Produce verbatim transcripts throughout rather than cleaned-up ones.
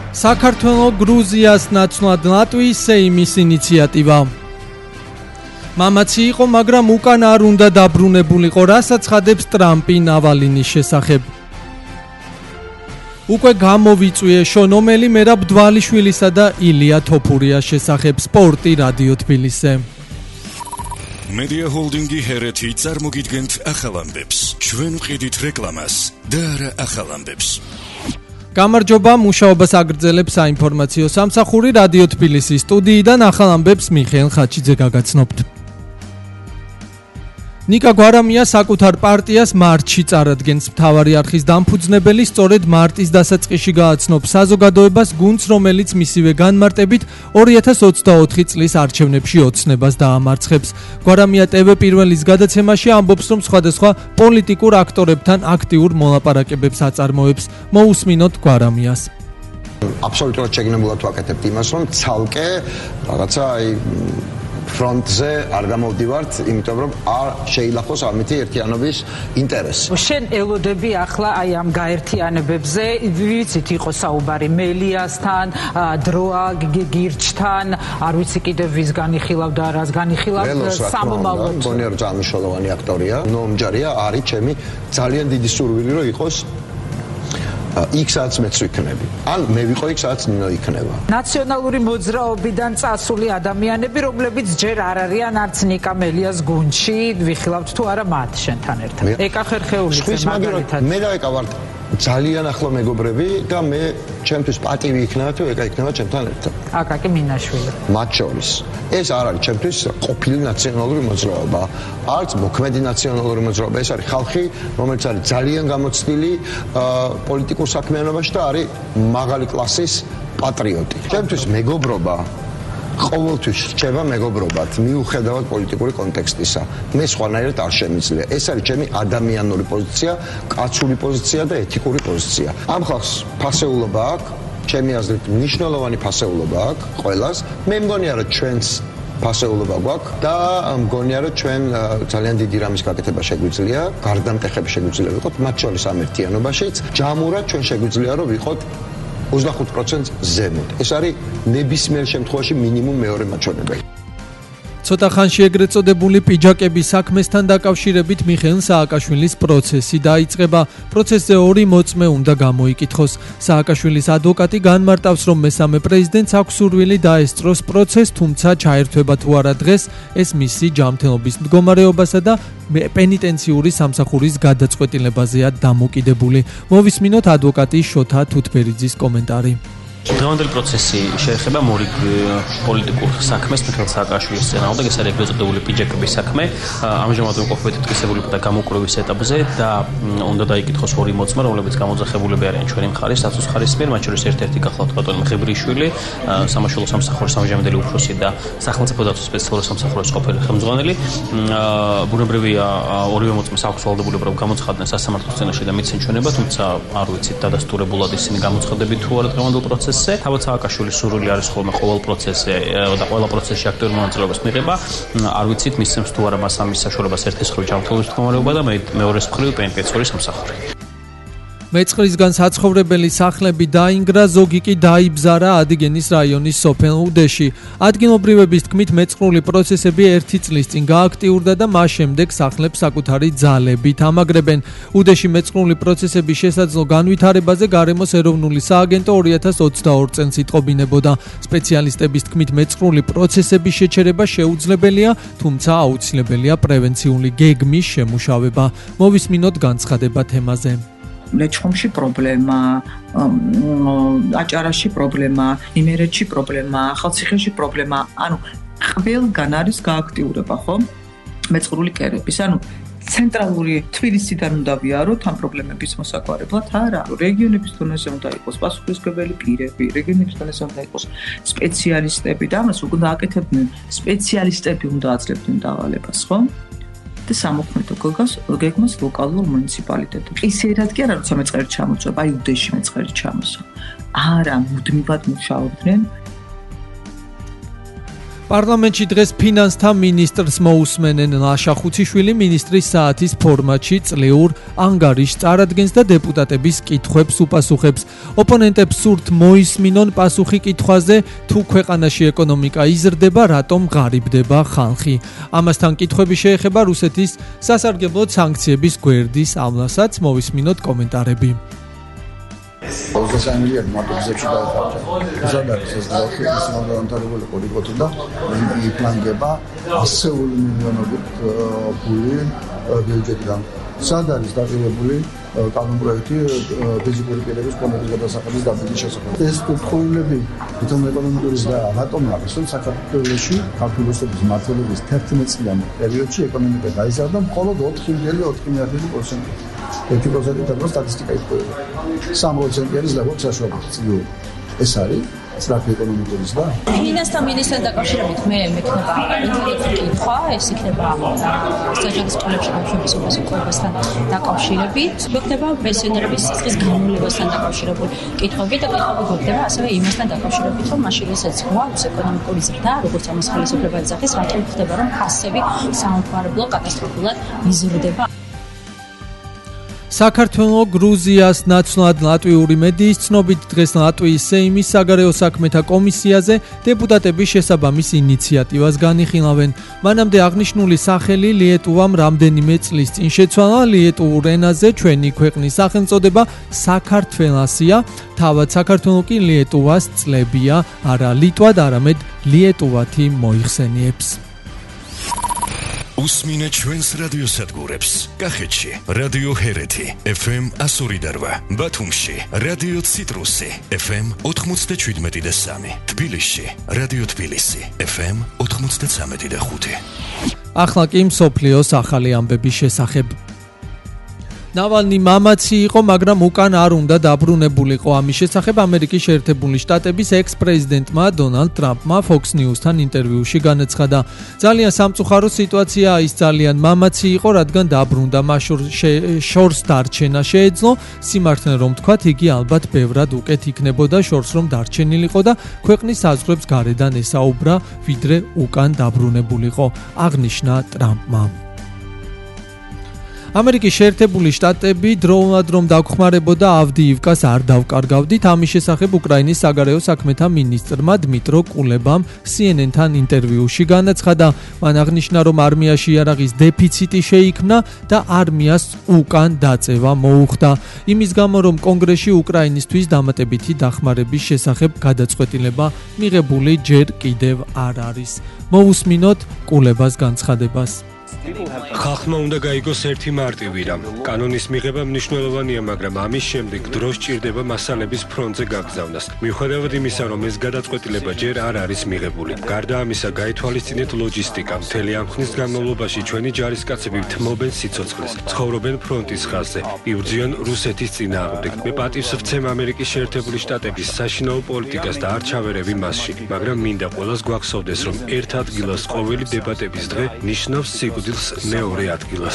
საქართველოს გრუზიას ნაცვლად ლატვიის სეიმის ინიციატივა. მამაცი იყო, მაგრამ უკან არ უნდა დაბრუნებულიყო, რასაც ხადებს ტრამპი ნავალინის შესახებ. უკვე გამოვიწვიე შონომელი მერაბ დვალიშვილისა და ილია თოფურიას შესახებ. სპორტი რადიო თბილისზე. Media Holding-ი ჰერეთი წარმოგიდგენთ ახალ ამბებს. ჩვენ ვყიდით რეკლამას და არა ახალ ამბებს. გამარჯობა, მუშაობას აგრძელებს საინფორმაციო სამსახური რადიო თბილისის სტუდიიდან ახალ ამბებს მიხეილ ხაჩიძე გაგაცნობთ. ნიკა გვარამია საკუთარ პარტიას მარტში წარადგენს. მთავარი არხის დამფუძნებელი სწორედ მარტის დასაწყისში გააცნობს საზოგადოებას გუნდს, რომელიც მისივე განმარტებით ორი ათას ოცდაოთხი წლის არჩევნებში ოცნებას დაამარცხებს. გვარამია ტევ პირველის გადაცემაში ამბობს, რომ სხვადასხვა პოლიტიკურ აქტორებთან აქტიურ მოლაპარაკებებს აწარმოებს. მოусმინოთ გვარამიას. აბსოლუტურად შეგნებულად ვაკეთებთ იმას, რომ ცალკე რაღაცა აი ფრონტზე არ გამოვდივართ, იმიტომ რომ არ შეილახოს ამითი ერთიანობის ინტერესი. შენ ელოდები ახლა აი ამ გაერთიანებებზე, ვიცით იყო საუბარი მელიასთან, დროა გირჩთან, არ ვიცი კიდევ ვის განიხილავდა, რას განიხილავდა სამომავლოდ. მგონია რომ ძალიან მნიშვნელოვანი აქტორია, ნომჯარია, არის ჩემი ძალიან დიდი სურვილი რომ იყოს იქ-საც მეც ვიქნები. ან მე ვიყო იქ-საც ნინო იქნება. ნაციონალური მოძრაობიდან წასული ადამიანები, რომლებიც ჯერ არ არიან არც ნიკა მელიას გუნდში, ვიხილავთ თუ არა მათ შენთან ერთად. ეკა ხერხეულიძე მაგალითად. მე და ეკა ვართ ძალიან ახლო მეგობრები და მე ჩემთვის პატივი იქნება თუ ეკა იქნება ჩემთან ერთად. აკაკი მინაშვილი. მათ შორის. ეს არ არის ჩემთვის ყოფილი ნაციონალური მოძრაობა, არც მოქმედი ნაციონალური მოძრაობა. ეს არის ხალხი, რომელიც არის ძალიან გამოცდილი პოლიტიკურ საქმიანობაში და არის მაღალი კლასის პატრიოტი. ჩემთვის მეგობრობა ყოველთვის რჩება მეგობრობად, მიუხედავად პოლიტიკური კონტექსტისა. მე სხვანაირად არ შემიძლია. ეს არის ჩემი ადამიანური პოზიცია, კაცური პოზიცია და ეთიკური პოზიცია. ამ ხალხს ფასეულობა აქვს, ჩემი აზრით მნიშვნელოვანი ფასეულობა აქვს ყველას. მე მგონია რომ ჩვენს ფასეულობა გვაქვს და მგონია რომ ჩვენ ძალიან დიდი რამის გაკეთება შეგვიძლია, გარდამტეხები შეგვიძლია ვიყოთ, მათ შორის ამ ერთიანობაშიც. ჯამურად ჩვენ შეგვიძლია რომ ვიყოთ ოცდახუთ პროცენტს ზემოთ. ეს არის ნებისმიერ შემთხვევაში მინიმუმ მეორე მაჩვენებელი. ცოტა ხანში ეგრეთ წოდებული პიჯაკების საქმესთან დაკავშირებით მიხეილ სააკაშვილის პროცესი დაიწყება. პროცესზე ორი მოწმე უნდა გამოიკითხოს. სააკაშვილის ადვოკატი განმარტავს, რომ მესამე პრეზიდენტს აქვს სურვილი დაესწროს პროცესს, თუმცა ჩაერთვება თუ არა დღეს, ეს მისი ჯანმრთელობის მდგომარეობასა და პენიტენციური სამსახურის გადაწყვეტილებაზეა დამოკიდებული. მოვისმინოთ ადვოკატი შოთა თუთბერიძის კომენტარი. დღევანდელი პროცესი შეეხება მორიგ პოლიტიკურ საქმეს მიხეილ სააკაშვილის წინააღმდეგ, ეს არის ეგრეთ წოდებული პიჯაკების საქმე. ამჟამად ვიმყოფებით მტკიცებული და გამოკვლევის ეტაპზე და უნდა დაიკითხოს ორი მოწმე, რომლებიც გამოძახებულები არიან ჩვენი მხარის, დაცვის მხარის მიერ, მათ შორის ერთ-ერთი გახლავთ ბატონი მღებრიშვილი, სამაშველო სამსახურის ამჟამინდელი უფროსი და სახელმწიფო დაცვის სპეციალური სამსახურის ყოფილი ხელმძღვანელი. ბუნებრივია ორივე მოწმეს აქვს ვალდებულება რომ გამოცხადდნენ სასამართლოს წინაშე და მიცენ ჩვენება, თუმცა არ ვიცით დადასტურებულად ისინი გამოცხადები თუ არა დღევანდელ პროცესზე. თავად სააკაშვილის სურვილი არის ხოლმე ყოველ პროცესზე და ყველა პროცესში აქტიურ მონაწილეობას მიიღება. არ ვიცით მისცემს თუ არა მას ამის საშუალებას ერთის მხრივ ჯანმრთელობის მდგომარეობა და მეორეს მხრივ პენიტენციური სამსახური. მეწყრისგან საცხოვრებელი სახლები დაინგრა, ზოგი კი დაიბზარა ადიგენის რაიონის სოფელ უდეში. ადგილობრივების თქმით, მეწყრული პროცესები ერთი წლის წინ გააქტიურდა და მას შემდეგ სახლებს საკუთარი ძალებით ამაგრებენ. უდეში მეწყრული პროცესების შესაძლო განვითარებაზე გარემოს ეროვნული სააგენტო ორი ათას ოცდაორ წელს იტყობინებოდა. სპეციალისტების თქმით, მეწყრული პროცესების შეჩერება შეუძლებელია, თუმცა აუცილებელია პრევენციული გეგმის შემუშავება. მოვისმინოთ განცხადება თემაზე. ლეჩხუმში პრობლემა, აჭარაში პრობლემა, იმერეთში პრობლემა, ახალციხეში პრობლემა. ანუ ყველგან არის გააქტიურება, ხო? მეწყრული კერების. ანუ ცენტრალური თბილისიდან უნდა ვიაროთ ამ პრობლემების მოსაგვარებლად, არა. რეგიონების დონეზე უნდა იყოს პასუხისმგებელი პირები, რეგიონების დონეზე უნდა იყოს სპეციალისტები და ამას უკვე დააკეთებდნენ სპეციალისტები უნდა აძლევდნენ დავალებას, ხო? და სამოქმედო გეგმას ლოკალურ მუნიციპალიტეტებში. ისედაც კი არა, როცა მეწყერი ჩამოწვა, აი უდეში მეწყერი ჩამოსვა. არა, მუდმივად მუშაობდნენ პარლამენტში დღეს ფინანსთა მინისტრს მოусმენენ. ლაშა ხუციშვილი მინისტრის საათის ფორმატში წლიურ ანგარიშს წარადგენს და დეპუტატების კითხვებს უპასუხებს. ოპონენტებს სურთ მოისმინონ პასუხი კითხვაზე, თუ ქვეყანაში ეკონომიკა იზრდება, რატომ ღარიბდება ხალხი. ამასთან კითხვები შეეხება რუსეთის სასარგებლო სანქციების გვერდის ავლასაც. მოვისმინოთ კომენტარები. ოცდასამი მილიარდი მარტო გზებში დაიხარჯა. სად არის ეს ხალხი ის მომდაანთარებული პოლიტიკოთი და იფლანგება ასეული მილიონობით ფული ბიუჯეტიდან. სად არის დაგირებული კანონპროექტი ფიზიკური პირების კონტროლის გადასახადის დაბეჭდის შესახებ. ეს კითხვები თვითონ ეკონომიკური და რატომ არის, რომ საქართველოში ქართულოსების მმართველობის თერთმეტ წლიანი პერიოდში ეკონომიკა გაიზარდა მხოლოდ ოთხი მილიარდი ოთხი მილიარდი პროცენტი. ერთი პროცენტი და სტატისტიკა იწვევს. სამი პროცენტი არის ლაბორ საშუალებით წლიურად. ეს არის სწრაფი ეკონომიკის და ფინანსთა მინისტრთან დაკავშირებით მე მექნება ინტერესი კითხვა, ეს იქნება საჯარის პოლებში გამშვების უპასუხოებასთან დაკავშირებით, მექნება პენსიონერების სისხლის განმულებასთან დაკავშირებული კითხვები და კითხვები გვხვდება ასევე იმასთან დაკავშირებით, რომ მაშინ ისეც გვაქვს ეკონომიკური ზრდა, როგორც ამას ხელისუფლება ეძახის, რატომ ხდება, რომ ფასები სამომხმარებლო კატასტროფულად იზრდება. საქართველო გრუზიას ნაცვლად ლატვიური მედიის ცნობით დღეს ლატვიის სეიმის საგარეო საქმეთა კომისიაზე დეპუტატების შესაბამის ინიციატივას განიხილავენ. მანამდე აღნიშნული სახელი ლიეტუვამ რამდენიმე წლის წინ შეცვალა. ლიეტუვურ ენაზე ჩვენი ქვეყნის სახელწოდება საქართველოსია. თავად საქართველო კი ლიეტუვას წლებია, არა ლიტვად, არამედ ლიეტუვათი მოიხსენიებს. უსმინე ჩვენს რადიოსადგურებს. კახეთში რადიო ჰერეთი ეფ ემ ასორი და რვა, ბათუმში რადიო ციტრუსი ეფ ემ ოთხმოცდაშვიდმეტი და სამი, თბილისში რადიო თბილისი ეფ ემ ოთხმოცდაცამეტი და ხუთი. ახლა კი მსოფლიოს ახალი ამბების შესახებ. ნავალნი მამაცი იყო, მაგრამ უკან არ უნდა დაბრუნებულიყო. ამის შესახებ ამერიკის შეერთებული შტატების ექს-პრეზიდენტმა დონალდ ტრამპმა Fox News-თან ინტერვიუში განაცხადა. ძალიან სამწუხარო სიტუაციაა, ის ძალიან მამაცი იყო, რადგან დაბრუნდა, მას შორს დარჩენა შეეძლო. სიმართლე რომ ვთქვათ, იგი ალბათ ბევრად უკეთ იქნებოდა შორს რომ დარჩენილიყო და ქვეყნის საზღვრებს გარედან ესაუბრა, ვიდრე უკან დაბრუნებულიყო, აღნიშნა ტრამპმა. ამერიკის შეერთებული შტატები დროულად რომ დაგხმარებოდა ავდიივკას არ დავკარგავდით. ამის შესახებ უკრაინის საგარეო საქმეთა მინისტრმა დმიტრო კულებამ სი ენ ენ-თან ინტერვიუში განაცხადა. მან აღნიშნა, რომ არმიაში იარაღის დეფიციტი შეიქმნა და არმიას უკან დაწევა მოუხდა. იმის გამო, რომ კონგრესში უკრაინისთვის დამატებითი დახმარების შესახებ გადაწყვეტილება მიღებული ჯერ კიდევ არ არის. მოусმინოთ კულებას განცხადებას. ხალხმა უნდა გაიგოს ერთი მარტივი რამ. კანონის მიღება მნიშვნელოვანია, მაგრამ ამის შემდეგ დრო სჭირდება მასალების ფრონტზე გაგზავნას. მიუხედავად იმისა, რომ ეს გადაწყვეტილება ჯერ არ არის მიღებული. გარდა ამისა, გაითვალისწინეთ ლოჯისტიკა. მთელი ამ ხნის განმავლობაში ჩვენი ჯარისკაცები თმობენ სიცოცხლეს, ცხოვრობენ ფრონტის ხაზზე, იბრძვიან რუსეთის წინააღმდეგ. მე პატივს ვცემ ამერიკის შეერთებული შტატების საშინაო პოლიტიკას და არ ჩავერევი მასში, მაგრამ მინდა ყველას გვახსოვდეს, რომ ერთ ადგილას ყოველი დებატების დღე ნიშნავს სიკვდილს მეორე ადგილას.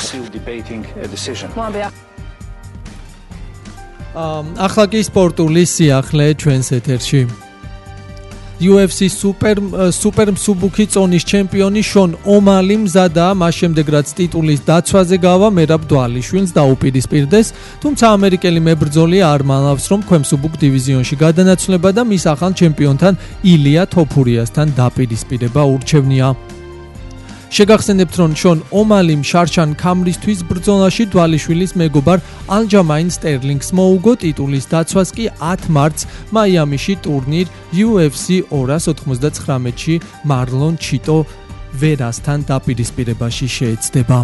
ახლა კი სპორტული სიახლე ჩვენს ეთერში. იუ ეფ სი სუპერ სუპერ მსუბუქი წონის ჩემპიონი შონ ომალი მზადაა, მას შემდეგ რაც ტიტულის დაცვაზე გავა მერაბ დვალიშვილს დაუპირისპირდეს, თუმცა ამერიკელი მებრძოლი არ მალავს, რომ ქვემსუბუქ დივიზიონში გადანაცვლება და მის ახალ ჩემპიონთან ილია თოფურიასთან დაპირისპირება ურჩევნია. შეგახსენებთ, რომ შონ ომალიმ შარშან ქამრისთვის ბრძოლაში დვალიშვილის მეგობარ ალჯამაინ სტერლინგს მოუგო, ტიტულის დაცვას კი ათი მარტს მაიამიში ტურნირ იუ ეფ სი ორას ოთხმოცდაცხრამეტში მარლონ ჩიტო ვერასთან დაპირისპირებაში შეეცდება.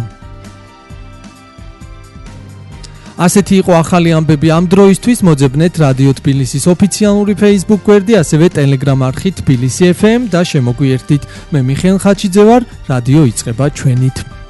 ასეთი იყო ახალი ამბები ამ დროისთვის. მოძებნეთ რადიო თბილისის ოფიციალური Facebook გვერდი, ასევე Telegram არხი თბილისი ეფ ემ და შემოგვიერთდით. მე მიხეილ ხაჩიძე ვარ, რადიო იწყება ჩვენით.